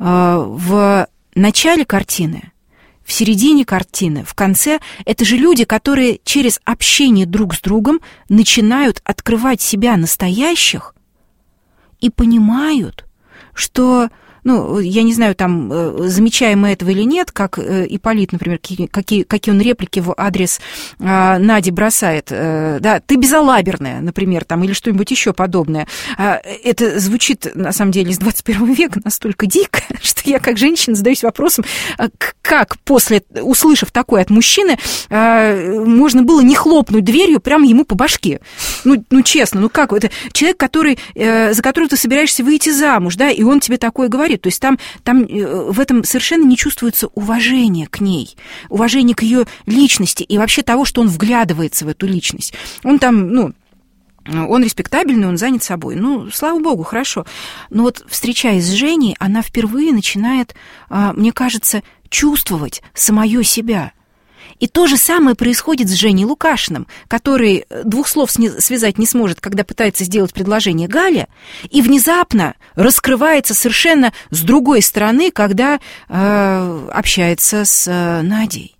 в начале картины, в середине картины, в конце, это же люди, которые через общение друг с другом начинают открывать себя настоящих и понимают, что, я не знаю, там, замечаем мы этого или нет, как Ипполит, например, какие он реплики в адрес Нади бросает. Да, ты безалаберная, например, там, или что-нибудь еще подобное. Это звучит, на самом деле, из 21 века настолько дико, что я, как женщина, задаюсь вопросом, как после, услышав такое от мужчины, можно было не хлопнуть дверью прямо ему по башке. Честно, как? Это человек, за которого ты собираешься выйти замуж, да, и он тебе такое говорит. То есть там в этом совершенно не чувствуется уважение к ней, уважение к ее личности и вообще того, что он вглядывается в эту личность. Он там, он респектабельный, он занят собой. Слава богу, хорошо. Но вот, встречаясь с Женей, она впервые начинает, мне кажется, чувствовать самое себя. И то же самое происходит с Женей Лукашиным, который двух слов связать не сможет, когда пытается сделать предложение Гале, и внезапно раскрывается совершенно с другой стороны, когда общается с Надей.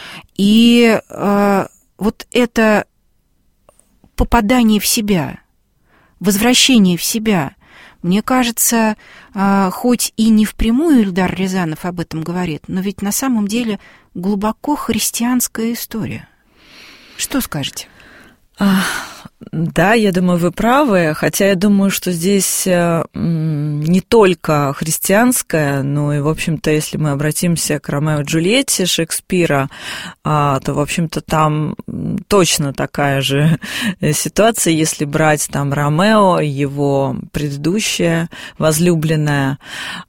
И вот это попадание в себя, возвращение в себя, мне кажется, хоть и не впрямую Эльдар Рязанов об этом говорит, но ведь на самом деле глубоко христианская история. Что скажете? Да, я думаю, вы правы, хотя я думаю, что здесь не только христианская, но и, в общем-то, если мы обратимся к Ромео и Джульетте Шекспира, то, в общем-то, там точно такая же ситуация, если брать там Ромео, его предыдущая возлюбленная,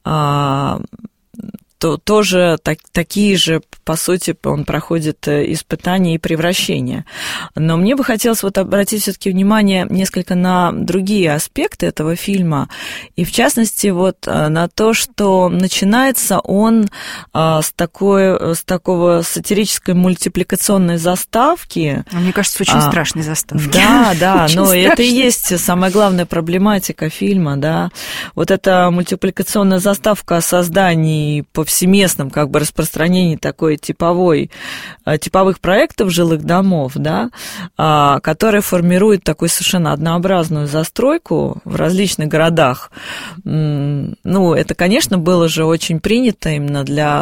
то тоже такие же, по сути, он проходит испытания и превращения. Но мне бы хотелось вот обратить все-таки внимание несколько на другие аспекты этого фильма, и в частности вот на то, что начинается он с такого сатирической мультипликационной заставки. Мне кажется, очень страшной заставки. Да, но это и есть самая главная проблематика фильма, да. Вот эта мультипликационная заставка о создании повсеместном как бы распространении такой типовых проектов жилых домов, да, которые формируют такую совершенно однообразную застройку в различных городах. Ну, это, конечно, было же очень принято именно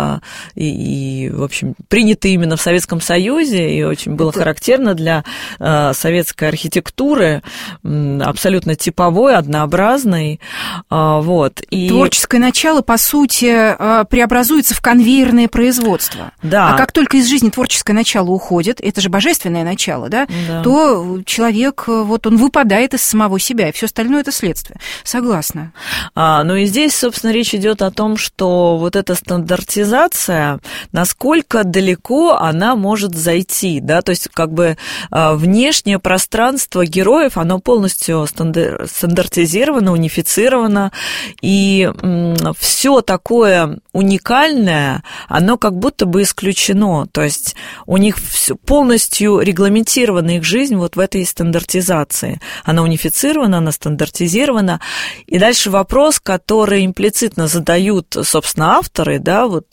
в общем, принято именно в Советском Союзе, и очень было характерно для советской архитектуры, абсолютно типовой, однообразной, вот. И творческое начало, по сути, преобразуется в конвейерное производство. Да. А как только из жизни творческое начало уходит, это же божественное начало, да, то человек, вот он выпадает из самого себя, и все остальное это следствие. Согласна. Ну и здесь, собственно, речь идет о том, что вот эта стандартизация, насколько далеко она может зайти, да, то есть как бы внешнее пространство героев, оно полностью стандартизировано, унифицировано, и все такое уникальное, оно как будто бы исключено, то есть у них полностью регламентирована их жизнь вот в этой стандартизации. Она унифицирована, она стандартизирована, и дальше вопрос, который имплицитно задают, собственно, авторы, да, вот,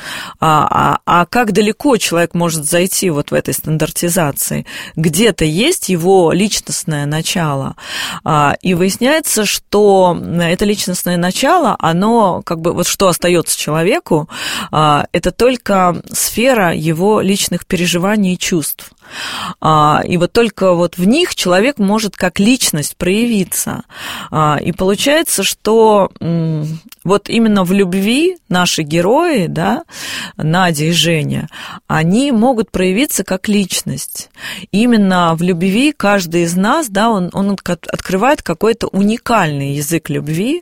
как далеко человек может зайти вот в этой стандартизации? Где-то есть его личностное начало, и выясняется, что это личностное начало, оно как бы, вот что остается человеку, это только сфера его личных переживаний и чувств. И вот только вот в них человек может как личность проявиться. И получается, что вот именно в любви наши герои, да, Надя и Женя, они могут проявиться как личность. Именно в любви каждый из нас, да, он открывает какой-то уникальный язык любви,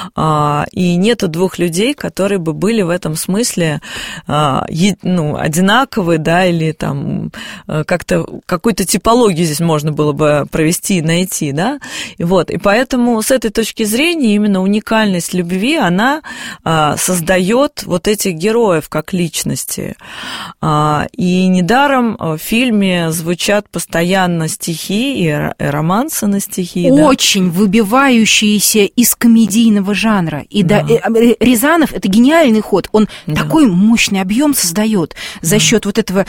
и нету двух людей, которые бы были в этом смысле одинаковые, да, или там как-то какую-то типологию здесь можно было бы провести и найти, да, и вот, и поэтому с этой точки зрения именно уникальность любви, она создает вот этих героев как личности, и недаром в фильме звучат постоянно стихи и романсы на стихи, очень выбивающиеся из комедийного жанра, и да, Рязанов это гениальный ход, он такой мощный объем создает за счет вот этого,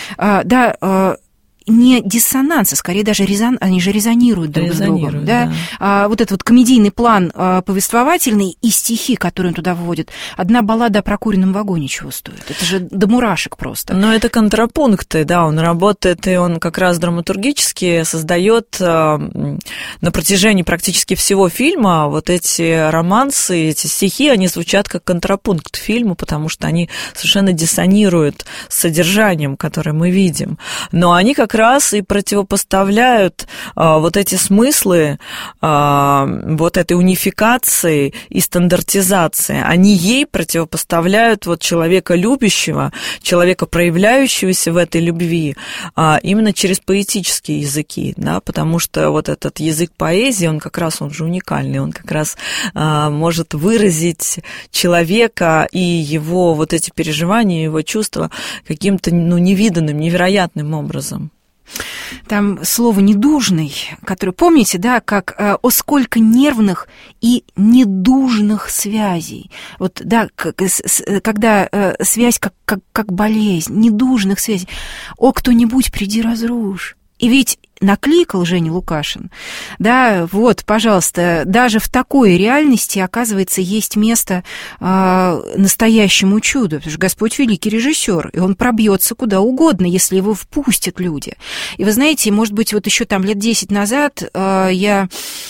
не диссонанса, скорее даже они же резонируют друг с другом. Да? Вот этот вот комедийный план повествовательный и стихи, которые он туда вводит. Одна баллада о прокуренном вагоне чего стоит. Это же до мурашек просто. Но это контрапункты, да, он работает, и он как раз драматургически создает на протяжении практически всего фильма вот эти романсы, эти стихи, они звучат как контрапункт фильму, потому что они совершенно диссонируют с содержанием, которое мы видим. Но они как раз и противопоставляют вот эти смыслы вот этой унификации и стандартизации. Они ей противопоставляют вот человека любящего, человека проявляющегося в этой любви именно через поэтические языки, да, потому что вот этот язык поэзии, он как раз, он же уникальный, он как раз может выразить человека и его вот эти переживания, его чувства каким-то, невиданным, невероятным образом. Там слово «недужный», которое, помните, да, как «о сколько нервных и недужных связей». Вот, да, когда связь как болезнь, недужных связей. «О, кто-нибудь, приди разрушь». И ведь накликал Женя Лукашин, да, вот, пожалуйста, даже в такой реальности, оказывается, есть место настоящему чуду, потому что Господь великий режиссер, и он пробьется куда угодно, если его впустят люди. И вы знаете, может быть, вот еще там лет 10 назад я,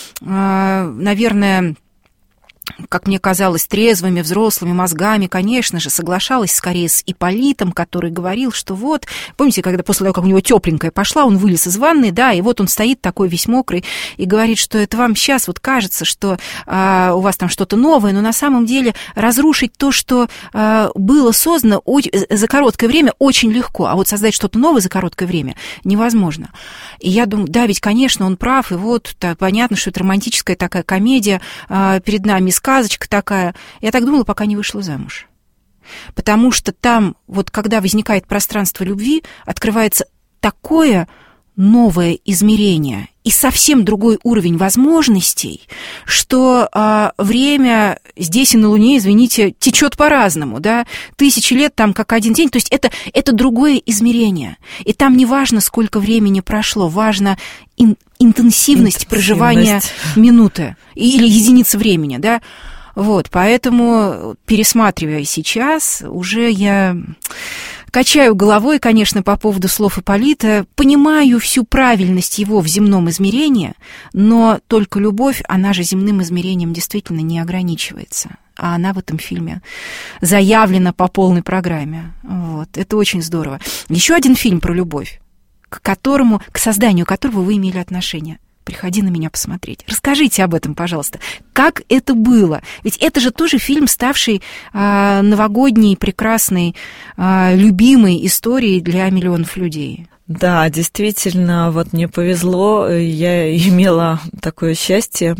наверное, как мне казалось, трезвыми, взрослыми мозгами, конечно же, соглашалась скорее с Ипполитом, который говорил, что вот, помните, когда после того, как у него тепленькая пошла, он вылез из ванны, да, и вот он стоит такой весь мокрый и говорит, что это вам сейчас вот кажется, что у вас там что-то новое, но на самом деле разрушить то, что было создано за короткое время, очень легко, а вот создать что-то новое за короткое время невозможно. И я думаю, да, ведь, конечно, он прав, и вот понятно, что это романтическая такая комедия перед нами, сказочка такая. Я так думала, пока не вышла замуж. Потому что там, вот когда возникает пространство любви, открывается такое новое измерение и совсем другой уровень возможностей, что время здесь и на Луне, извините, течет по-разному, да, 1000 лет там как один день, то есть это другое измерение. И там не важно, сколько времени прошло, важно интенсивность проживания минуты или единицы времени, да. Вот, поэтому, пересматривая сейчас, уже я качаю головой, конечно, по поводу слов Ипполита, понимаю всю правильность его в земном измерении, но только любовь, она же земным измерением действительно не ограничивается. А она в этом фильме заявлена по полной программе. Вот, это очень здорово. Еще один фильм про любовь, к созданию которого вы имели отношение. «Приходи на меня посмотреть». Расскажите об этом, пожалуйста. Как это было? Ведь это же тоже фильм, ставший новогодней, прекрасной, любимой историей для миллионов людей. Да, действительно, вот мне повезло, я имела такое счастье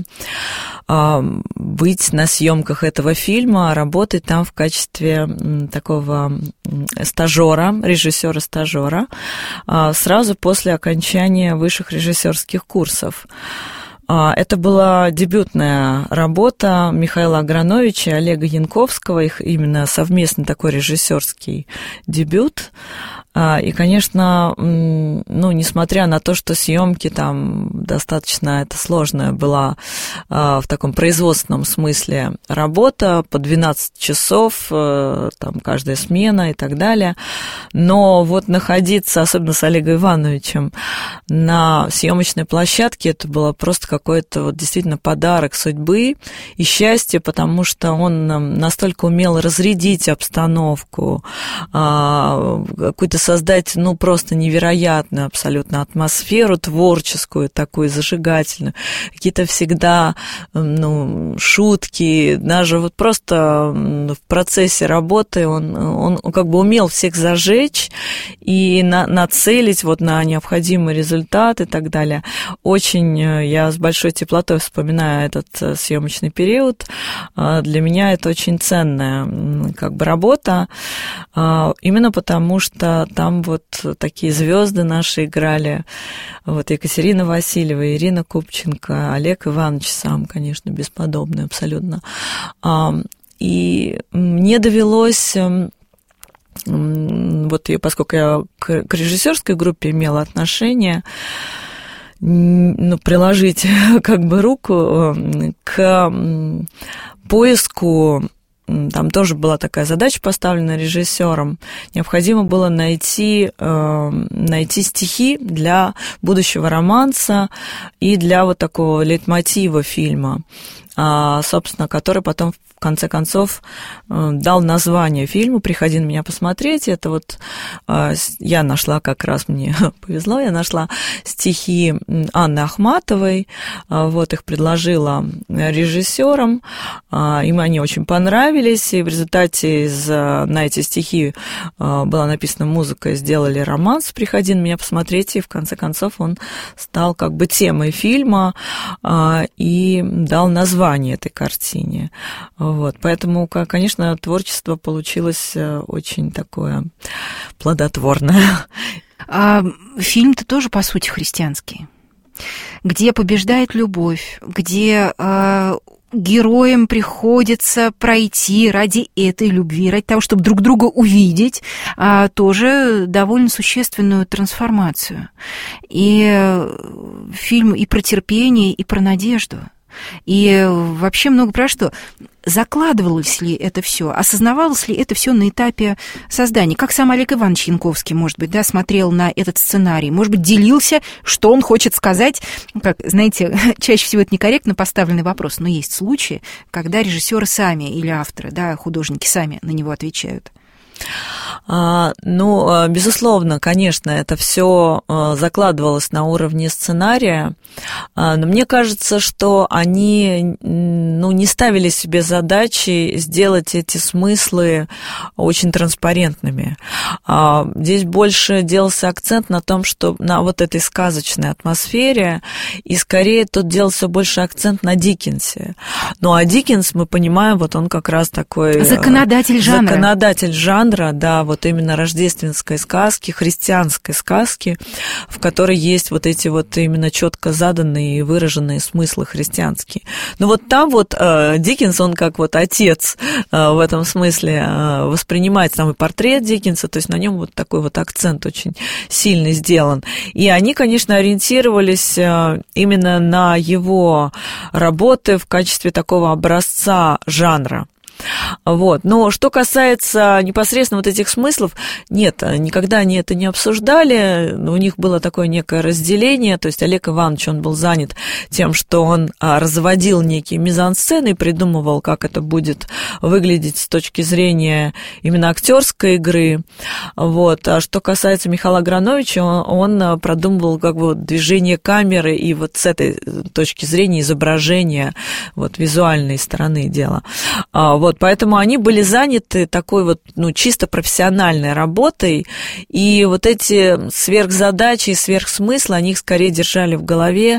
быть на съемках этого фильма, работать там в качестве такого стажера, режиссера-стажера, сразу после окончания высших режиссерских курсов. Это была дебютная работа Михаила Аграновича и Олега Янковского, их именно совместный такой режиссерский дебют. И, конечно, несмотря на то, что съемки там достаточно это сложная была в таком производственном смысле работа, по 12 часов, там каждая смена и так далее, но вот находиться, особенно с Олегом Ивановичем, на съемочной площадке, это было просто какой-то вот действительно подарок судьбы и счастье, потому что он настолько умел разрядить обстановку, какую-то создать, просто невероятную абсолютно атмосферу творческую, такую зажигательную. Какие-то всегда, шутки, даже вот просто в процессе работы он как бы умел всех зажечь и нацелить вот на необходимый результат и так далее. Очень я с большой теплотой вспоминаю этот съемочный период. Для меня это очень ценная как бы работа, именно потому что там вот такие звезды наши играли, вот Екатерина Васильева, Ирина Купченко, Олег Иванович сам, конечно, бесподобный абсолютно. И мне довелось, вот поскольку я к режиссерской группе имела отношение, приложить как бы руку к поиску. Там тоже была такая задача поставлена режиссером. Необходимо было найти стихи для будущего романса и для вот такого лейтмотива фильма, собственно, который потом в конце концов дал название фильму «Приходи на меня посмотреть». Это вот я нашла, как раз мне повезло, я нашла стихи Анны Ахматовой, вот их предложила режиссерам, им они очень понравились, и в результате на эти стихи была написана музыка, и сделали романс «Приходи на меня посмотреть», и в конце концов он стал как бы темой фильма и дал название этой картине. Вот, поэтому, конечно, творчество получилось очень такое плодотворное. А фильм-то тоже, по сути, христианский. где побеждает любовь, где героям приходится пройти ради этой любви, ради того, чтобы друг друга увидеть, тоже довольно существенную трансформацию. И фильм и про терпение, и про надежду. И вообще много про что. Закладывалось ли это все, осознавалось ли это все на этапе создания? Как сам Олег Иванович Янковский, может быть, да, смотрел на этот сценарий, может быть, делился, что он хочет сказать. Как, знаете, чаще всего это некорректно поставленный вопрос, но есть случаи, когда режиссеры сами или авторы, да, художники сами на него отвечают. Ну, безусловно, конечно, это все закладывалось на уровне сценария, но мне кажется, что они, не ставили себе задачи сделать эти смыслы очень транспарентными. Здесь больше делался акцент на том, что на вот этой сказочной атмосфере, и скорее тут делался больше акцент на Диккенсе. Ну, а Диккенс, мы понимаем, вот он как раз такой... Законодатель жанра, да, вот именно рождественской сказки, христианской сказки, в которой есть вот эти вот именно четко заданные и выраженные смыслы христианские. Но вот там вот Диккенс, он как вот отец в этом смысле воспринимается, там и портрет Диккенса, то есть на нем вот такой вот акцент очень сильный сделан. И они, конечно, ориентировались именно на его работы в качестве такого образца жанра. Вот. Но что касается непосредственно вот этих смыслов, нет, никогда они это не обсуждали, у них было такое некое разделение, то есть Олег Иванович, он был занят тем, что он разводил некие мизансцены и придумывал, как это будет выглядеть с точки зрения именно актерской игры. Вот. А что касается Михаила Аграновича, он продумывал как бы движение камеры и вот с этой точки зрения изображения, вот визуальной стороны дела. Вот, поэтому они были заняты такой вот, чисто профессиональной работой, и вот эти сверхзадачи и сверхсмыслы, они их скорее держали в голове,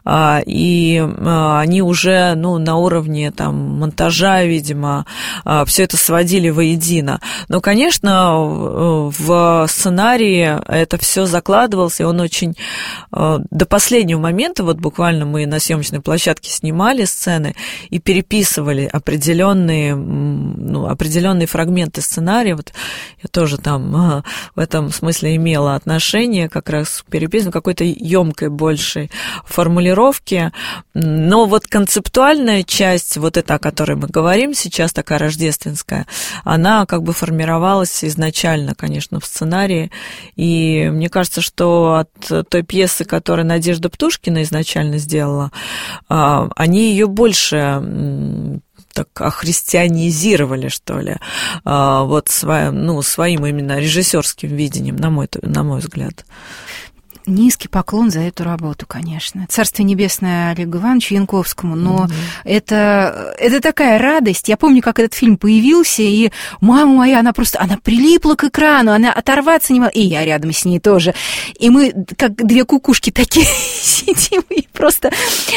и они уже, на уровне там монтажа, видимо, все это сводили воедино. Но, конечно, в сценарии это все закладывалось, и он очень до последнего момента, вот буквально мы на съемочной площадке снимали сцены и переписывали определенные фрагменты сценария. Вот я тоже там в этом смысле имела отношение как раз к переписыванию какой-то ёмкой большей формулировки. Но вот концептуальная часть, вот эта, о которой мы говорим сейчас, такая рождественская, она как бы формировалась изначально, конечно, в сценарии. И мне кажется, что от той пьесы, которую Надежда Птушкина изначально сделала, они ее больше так охристианизировали, что ли, вот своим именно режиссерским видением, на мой взгляд. Низкий поклон за эту работу, конечно. Царствие небесное Олегу Ивановичу Янковскому, но это такая радость. Я помню, как этот фильм появился, и мама моя, она прилипла к экрану, она оторваться не могла, и я рядом с ней тоже. И мы, как две кукушки такие, сидим, и просто...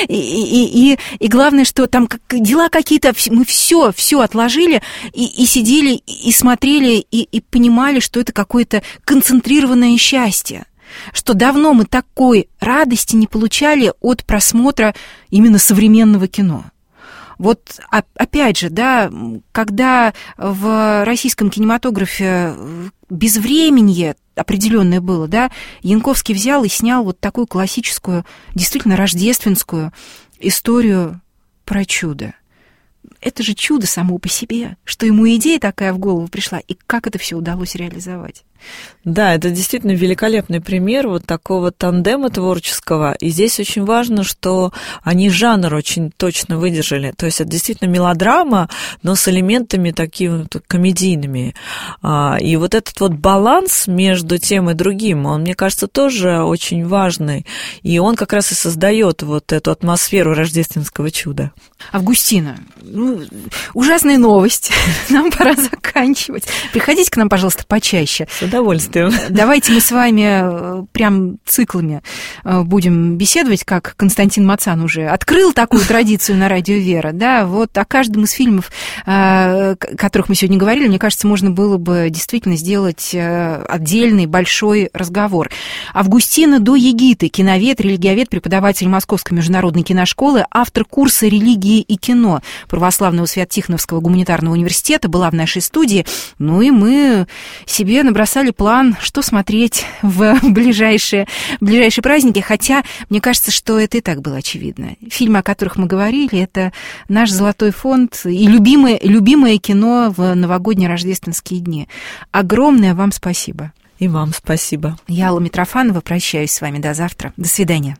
И главное, что там дела какие-то, мы все отложили, и сидели, и смотрели, и понимали, что это какое-то концентрированное счастье. Что давно мы такой радости не получали от просмотра именно современного кино. Вот опять же, да, когда в российском кинематографе безвременье определенное было, да, Янковский взял и снял вот такую классическую, действительно рождественскую историю про чудо. Это же чудо само по себе, что ему идея такая в голову пришла, и как это все удалось реализовать. Да, это действительно великолепный пример вот такого тандема творческого. И здесь очень важно, что они жанр очень точно выдержали. То есть это действительно мелодрама, но с элементами такими комедийными. И вот этот вот баланс между тем и другим, он, мне кажется, тоже очень важный. И он как раз и создает вот эту атмосферу рождественского чуда. Августина, ужасная новость. Нам пора заканчивать. Приходите к нам, пожалуйста, почаще. С удовольствием. Давайте мы с вами прям циклами будем беседовать, как Константин Мацан уже открыл такую традицию на радио «Вера». Да, вот о каждом из фильмов, о которых мы сегодня говорили, мне кажется, можно было бы действительно сделать отдельный большой разговор. Августина Доегиты, киновед, религиовед, преподаватель Московской международной киношколы, автор курса «Религии и кино» Православного Свято-Тихоновского гуманитарного университета, была в нашей студии. Ну и мы себе набросали план, что смотреть в ближайшие праздники, хотя мне кажется, что это и так было очевидно. Фильмы, о которых мы говорили, это наш золотой фонд и любимое кино в новогодние рождественские дни. Огромное вам спасибо. И вам спасибо. Я, Алла Митрофанова, прощаюсь с вами до завтра. До свидания.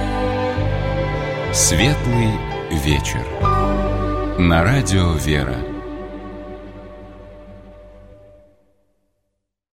Светлый вечер. На радио «Вера».